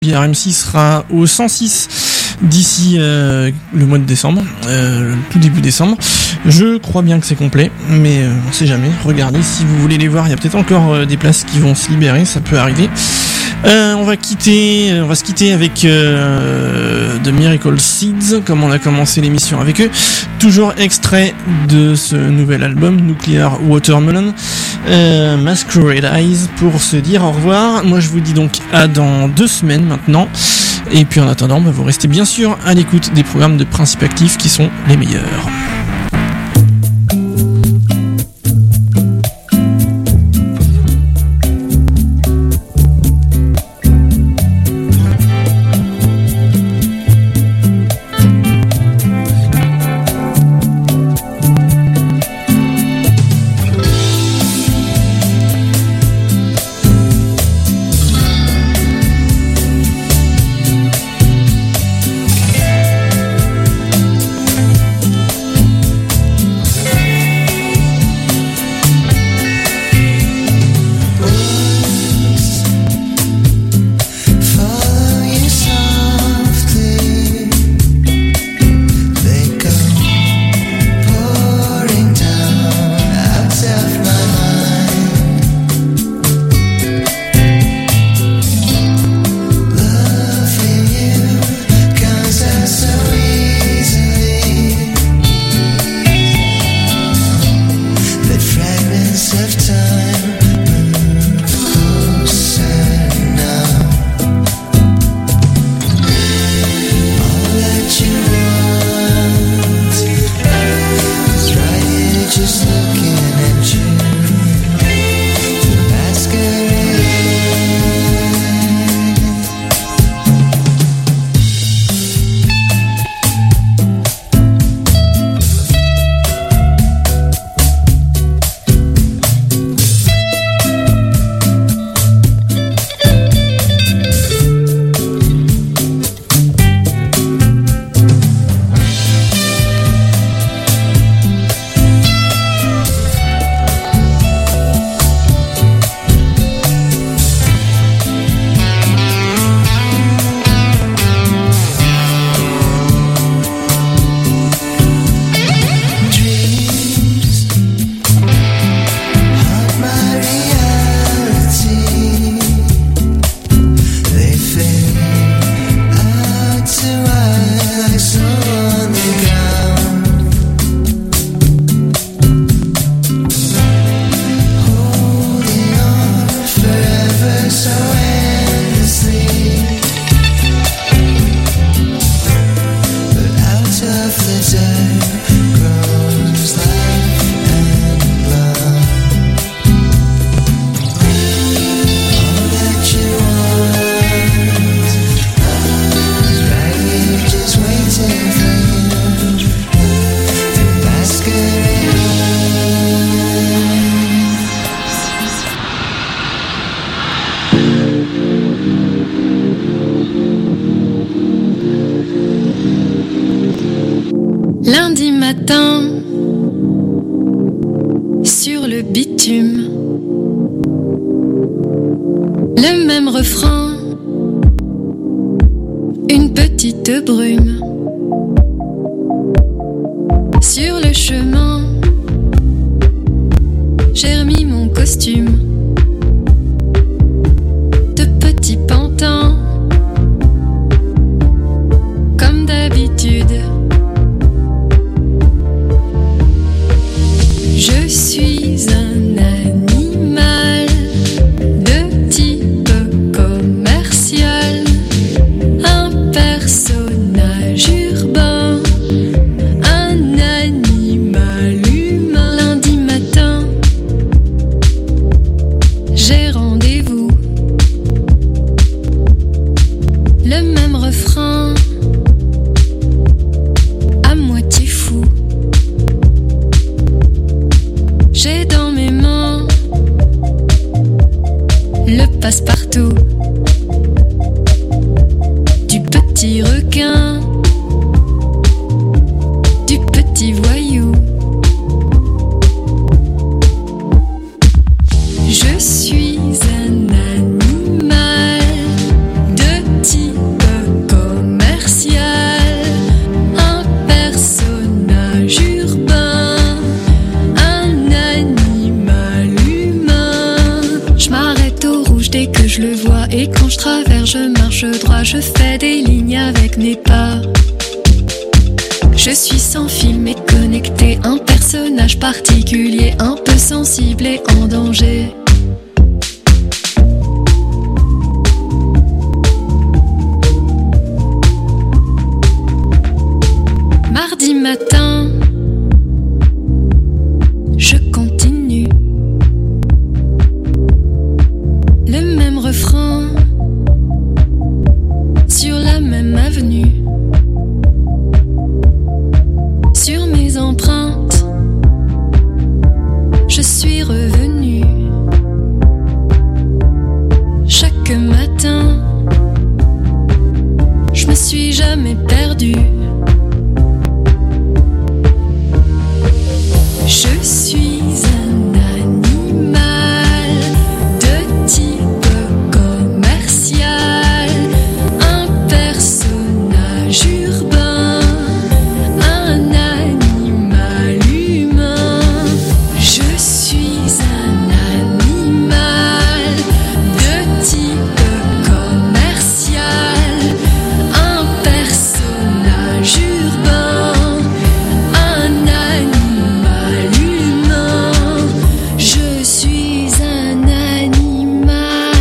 RMC sera au 106 d'ici le mois de décembre, tout début décembre. Je crois bien que c'est complet, mais on sait jamais. Regardez, si vous voulez les voir, il y a peut-être encore des places qui vont se libérer, ça peut arriver. On va se quitter avec The Miracle Seeds, comme on a commencé l'émission avec eux. Toujours extrait de ce nouvel album, Nuclear Watermelon, Masquerade Eyes, pour se dire au revoir. Moi je vous dis donc à dans 2 semaines maintenant. Et puis en attendant, vous restez bien sûr à l'écoute des programmes de Principe Actif qui sont les meilleurs. Lundi matin, sur le bitume, le même refrain, une petite brume. Sur le chemin, j'ai remis mon costume de petit pantin, comme d'habitude. Je suis un animal de type commercial, un personnage urbain, un animal humain. Lundi matin, je marche droit, je fais des lignes avec mes pas. Je suis sans fil mais connecté, un personnage particulier, un peu sensible et en danger. Mardi matin, je continue. Le même refrain sur la même avenue. Sur mes empreintes, je suis revenue. Chaque matin, je me suis jamais perdue. Je suis un animal de type commercial, un personnage urbain, un animal humain. Je suis un animal de type commercial, un personnage urbain, un animal humain. Je suis un animal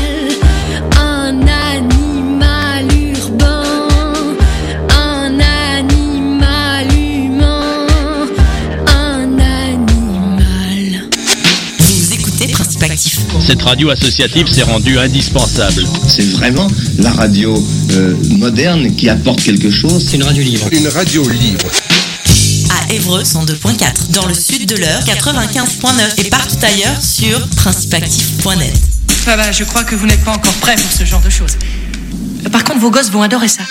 urbain, un animal humain, un animal. Vous écoutez Principe Actif. Cette radio associative s'est rendue indispensable. C'est vraiment la radio moderne qui apporte quelque chose. C'est une radio libre. Une radio libre. À Évreux 102.4, dans le sud de l'Eure 95.9 et partout ailleurs sur principeactif.net. Ah bah, je crois que vous n'êtes pas encore prêts pour ce genre de choses. Par contre, vos gosses vont adorer ça.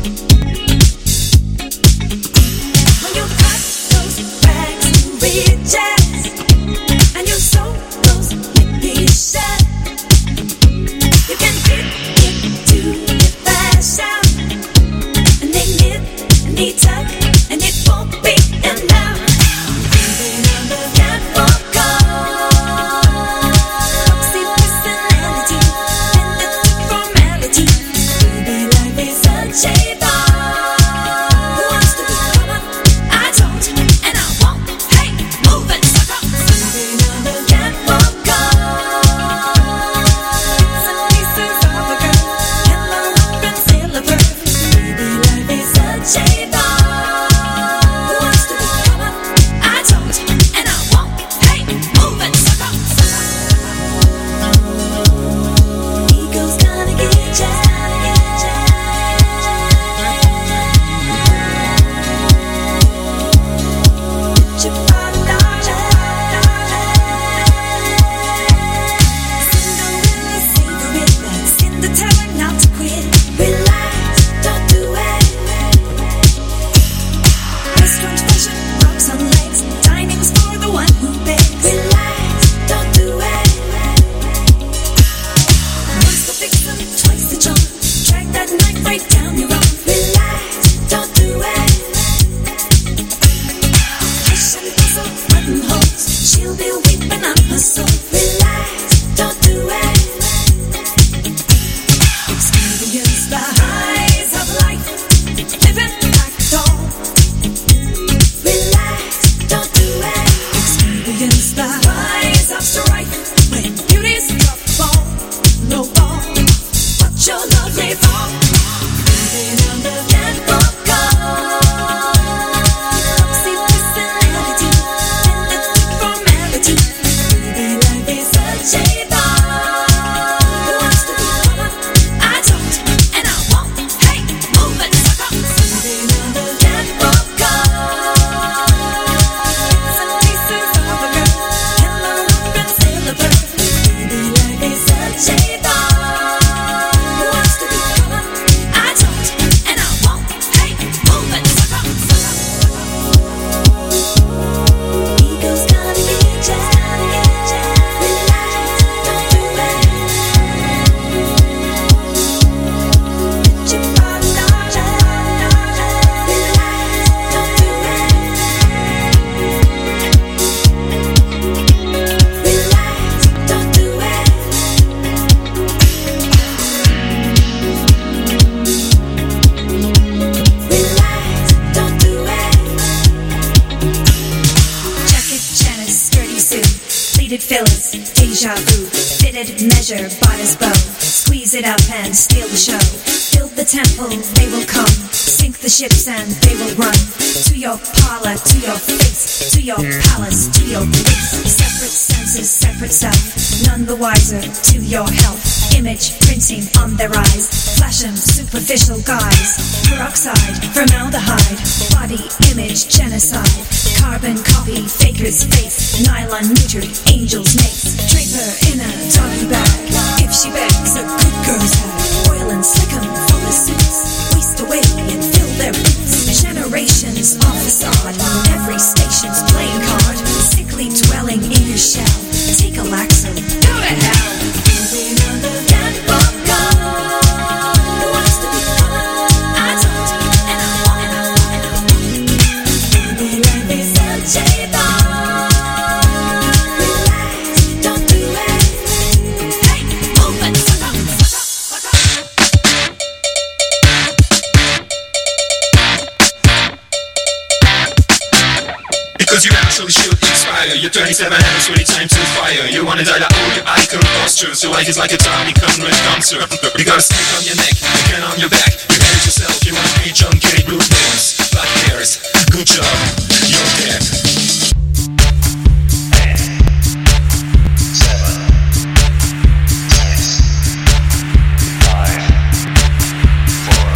Ships and they will run to your parlor, to your face, to your palace, to your place. Separate senses, separate self, none the wiser to your health. Image printing on their eyes, flash and superficial guise. Peroxide, formaldehyde, body image genocide. Carbon copy, faker's face, nylon neutered, angel's mace. Drape her in a doggy bag, if she begs a good girl's bag. Oil and slick 'em for the suits, waste away and fill their boots. Generations of facade, every station's playing card. Sickly dwelling in your shell, take a laxo, go to hell. Can't walk on. Who wants to be gone? I don't, and I want. Baby, life is such a ball. Relax, don't do it. Hey, move it, suck up. Because you actually should inspire. You're 27 and it's really time to fire. You wanna die like all your icon posture. So life is like a Tommy Conrad concert. You got a snake on your neck, again on your back. You hate yourself, you wanna be John K. Blue names, black hairs. Good job, you're dead. 8, 7, 6, 5, 4,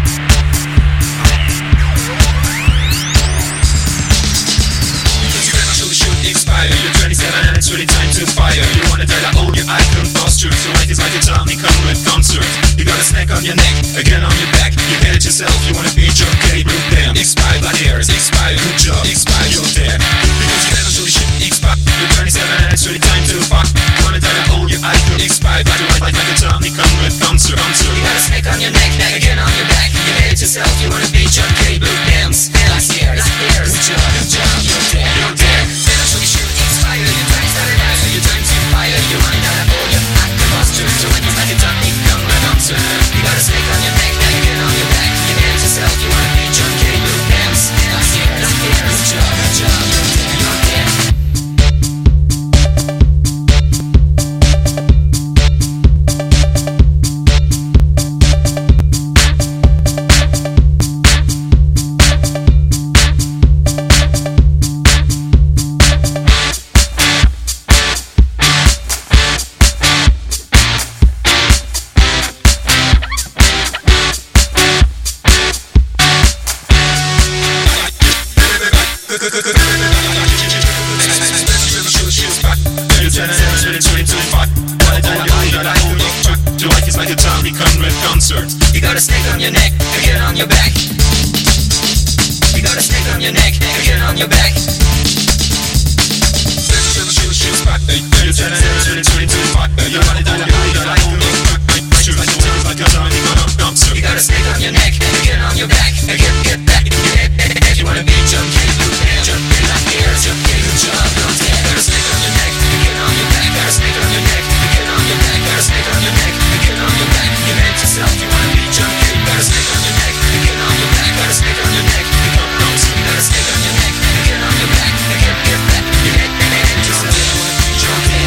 3. Expire. You're 27 and it's really time to fire. You wanna die like all your icon posture. So life is like a Tommy Conrad concert. You got a snake on your neck, again on your back. You hate yourself, you wanna be your cable. Damn, expired by years, expired, good job, expired, you're there. Because you never show the shit, expired. You're 27 and it's really time to fuck. You wanna die to hold your icon, expired by the right like a Tommy, come with concert. You got a snake on your neck, again on your back. You hate yourself, you wanna be your cable. Damn, last years, good job, you're there, you're there. Never show the shit, expired. You're 27 and it's time to fire. You wanna die to hold your icon, monster. So when you like a Tommy, come with concert. You got a snake on your neck, again on your back. You hate yourself, you wanna be your cable. Damn, last years, good job, you're there, you're there. You got a snake on your neck, again on your back. You got a snake on your neck, again on your back. You got a snake on your neck, again on your back. Get back. You wanna be junkie, jump in like ears, jump in the job, don't dare. Got a snake on your neck, again on your back. Got a snake on your neck, again on your back. Got a snake on your neck, again on your back. You hate yourself, you wanna be junkie. Got a snake on your neck, again on your back. Got a snake on your neck, become bones. You got a snake on your neck, again on your back. Get back. You hate yourself, you wanna be junkie.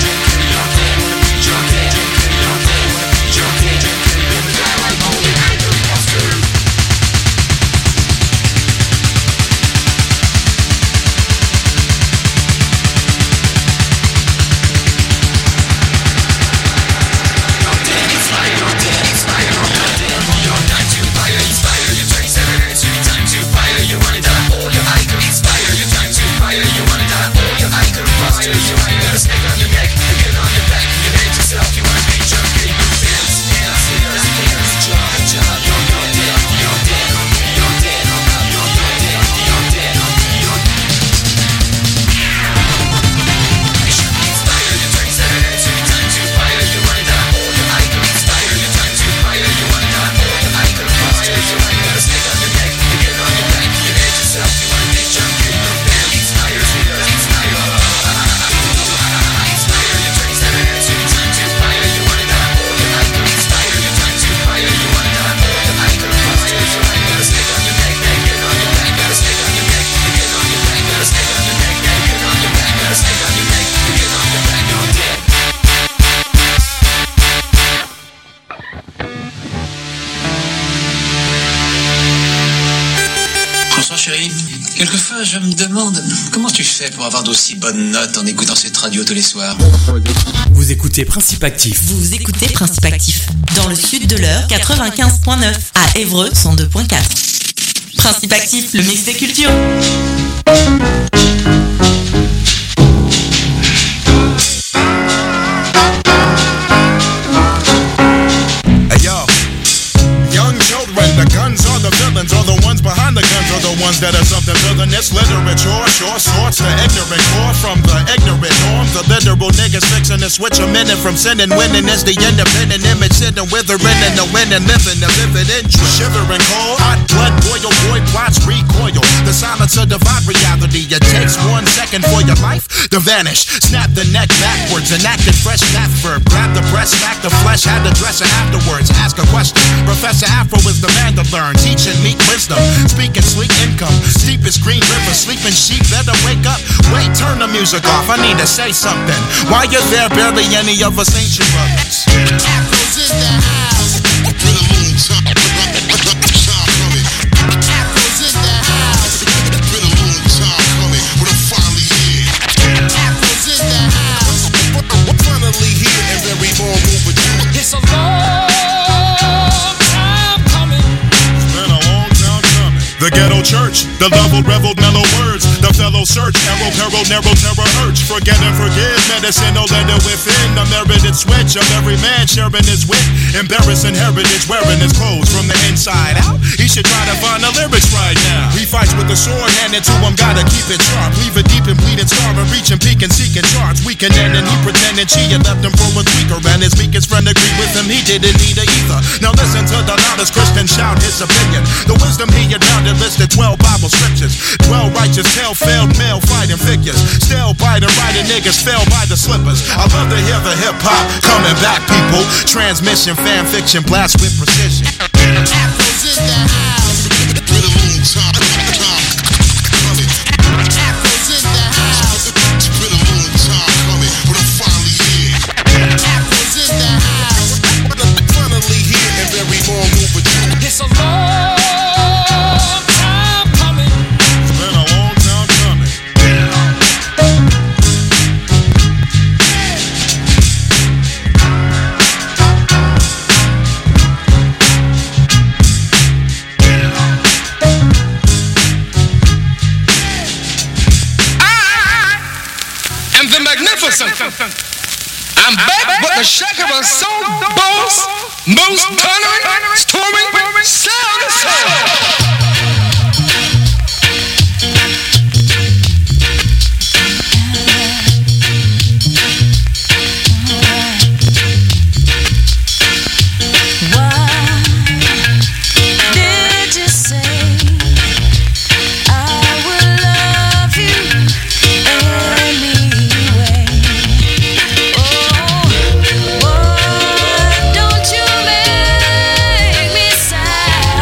Quelquefois, je me demande comment tu fais pour avoir d'aussi bonnes notes en écoutant cette radio tous les soirs. Vous écoutez Principe Actif. Vous écoutez Principe Actif. Dans le sud de l'heure, 95.9. À Évreux, 102.4. Principe Actif, le mix des cultures. Hey yo, young children, the guns are the villains, or the ones behind the guns are the ones that are something to the next literature. Sure sorts the ignorant core from the ignorant norms. The literal niggas fixing to switch a minute from sinning. Winning is the independent image sitting withering in the wind and living the vivid interest. Shivering cold, hot blood boil, boy plots recoil. The silence of divide reality. It takes 1 second for your life to vanish. Snap the neck backwards, enacted fresh death verb. Grab the breast, smack the flesh, had to dress it afterwards. Ask a question. Professor Afro is the man to learn. Teaching meek wisdom, speaking sleek income. Steep as green river, sleeping sheep better wake up. Wait, turn the music off, I need to say something. While you're there, barely any of us ain't your brothers. Afro's in the house. Been a long time coming. Afro's in the house. Been a long time coming, but I'm finally here. Afro's in the house. Finally here and very long overdue. It's a long time coming. It's been a long time coming. The ghetto church, the level reveled mellow words. The fellow search, arrow, peril, narrow, terror, urge. Forget and forgive, medicine, no letter within. A merited switch of every man sharing his wit. Embarrassing heritage, wearing his clothes from the inside out. He should try to find the lyrics right now. He fights with the sword, handed to him, gotta keep it sharp. Leave it deep and bleeding, starving, reaching, peaking, seeking charts. Weekend and he pretending she had left him for a tweaker. And his weakest friend agreed with him, he didn't need a either. Now listen to the loudest Christian shout his opinion. The wisdom he had rounded listed 12 Bible scriptures. 12 righteous, tell failed male fighting figures. Still biting, riding niggas fell by the slippers. I love to hear the hip hop coming back, people. Transmission, fan fiction, blast with precision. Afro's in the house. Been a long time coming. Afro's in the house. It's been a long time coming, but I'm finally here. Afro's in the house. Finally here and very long overdue. It's a long time coming. It's been a long time coming. The magnificent. I'm back with the shack of a soul boss, most thundering, storming, sound of soul. Don't you make me sad.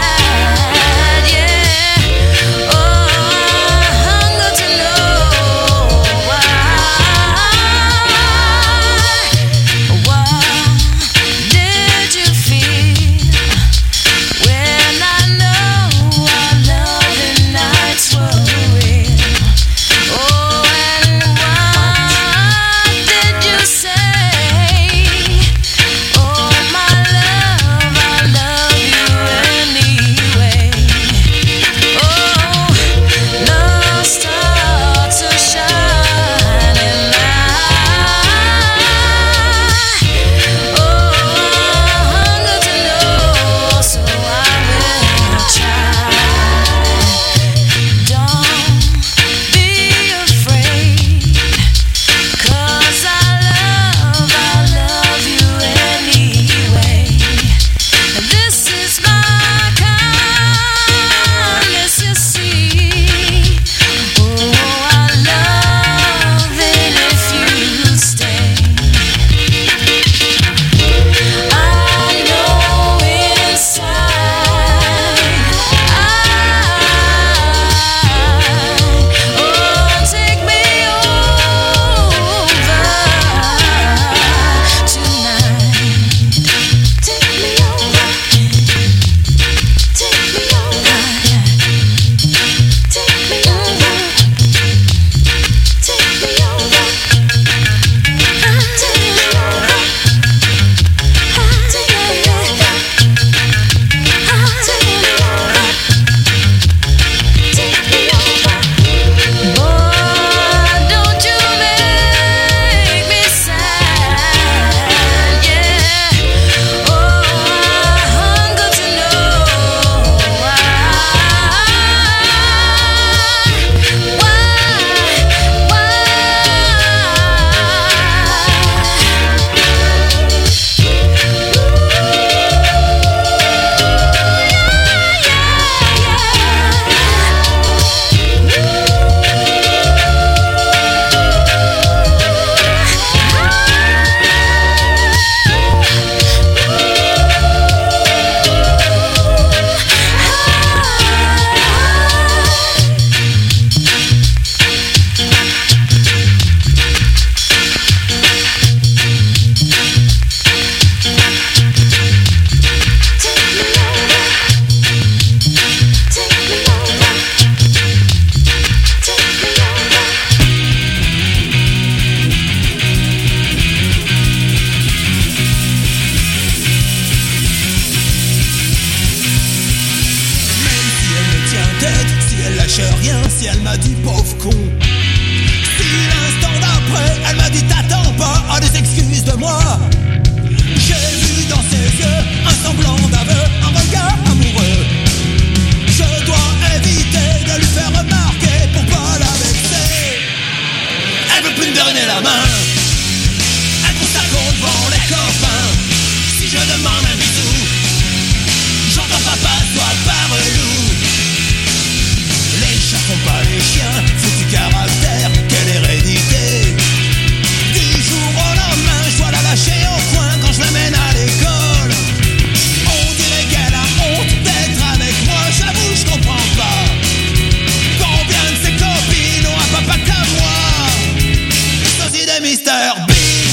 tête, si elle lâche rien, si elle m'a dit pauvre con. Si l'instant d'après, elle m'a dit t'attends pas à des excuses de moi. J'ai vu dans ses yeux un semblant d'aveu, un regard amoureux. Je dois éviter de lui faire remarquer pour pas la vexer. Elle veut plus me donner la main. Elle trouve ça con devant les copains. Si je demande un bisou, j'entends papa soit par loup. Les chats font pas les chiens, foutu caractère, quelle hérédité. Du jour au lendemain, je dois la lâcher au coin quand je l'amène à l'école. On dirait qu'elle a honte d'être avec moi, j'avoue je comprends pas. Combien de ses copines ont un papa comme moi? C'est aussi des Mr. Bean.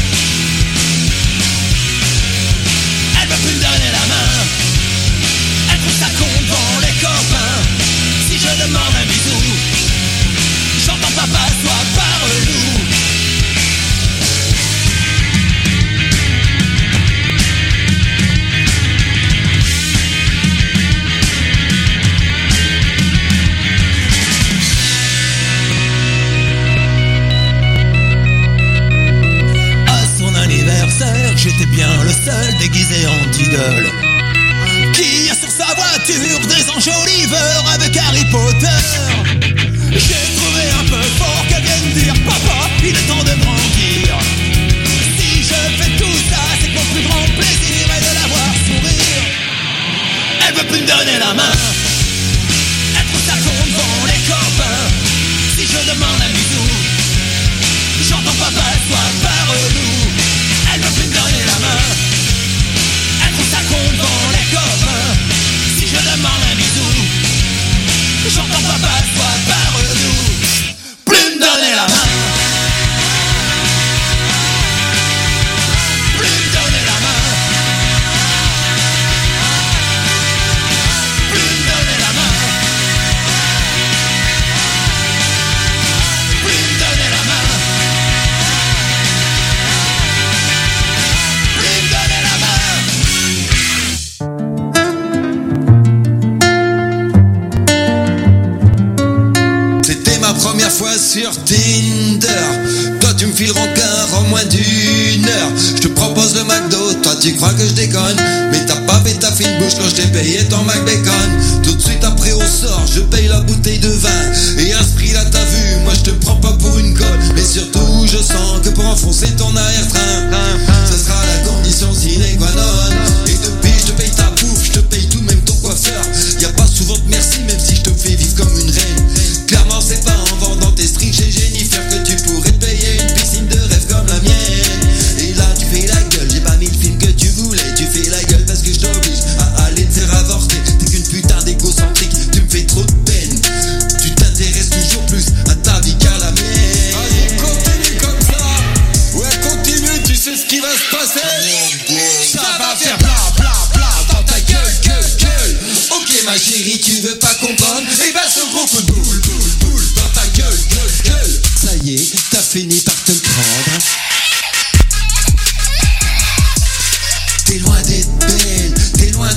Elle veut plus me donner la main. Elle trouve ça con devant les copains. Si je demande un bisou, j'entends papa soit par loup. J'étais bien le seul déguisé en idole qui a sur sa voiture des enjoliveurs avec Harry Potter. J'ai trouvé un peu fort qu'elle vienne dire papa, il est temps de grandir. Si je fais tout ça, c'est que mon plus grand plaisir est de la voir sourire. Elle veut plus me donner la main. Elle trouve ça con devant les copains. Si je demande un bisou, j'entends papa soit par loup. Elle veut plus me donner la main. Elle trouve ça con devant les copains. Si je demande un bisou, j'entends papa soit par loup. Plus me donner la main. Plus me donner la main. Plus me donner la main. Plus me donner la main. Première fois sur Tinder, toi tu me files rencard en moins d'une heure. Je te propose le McDo, toi tu crois que je déconne, mais t'as pas fait ta fine bouche quand je t'ai payé ton McBacon. Tout de suite après au sort, je paye la bouteille de vin. Et à ce prix là t'as vu, moi je te prends pas pour une colle. Mais surtout je sens que pour enfoncer ton arrière-train, ce sera la condition sine qua non. Et depuis je te paye ta bouffe, je te paye tout, même ton coiffeur. Y'a pas souvent de merci, même si je te fais vivre comme une reine. Clairement c'est pas en vendant tes strings chez Jennifer que tu pourrais te payer une piscine de rêve comme la mienne. Et là tu fais la gueule, j'ai pas mis le film que tu voulais. Tu fais la gueule parce que je t'oblige à aller te faire avorter. T'es qu'une putain d'égocentrique, tu me fais trop de peine. Tu t'intéresses toujours plus à ta vie qu'à la mienne. Vas-y continue comme ça. Ouais continue, tu sais ce qui va se passer. Ça va faire bla bla bla dans ta gueule, gueule, gueule. Ok ma chérie, tu veux pas comprendre? Et ben ce gros coup de boule, boule, boule dans ta gueule, gueule, gueule. Ça y est, t'as fini par te le prendre.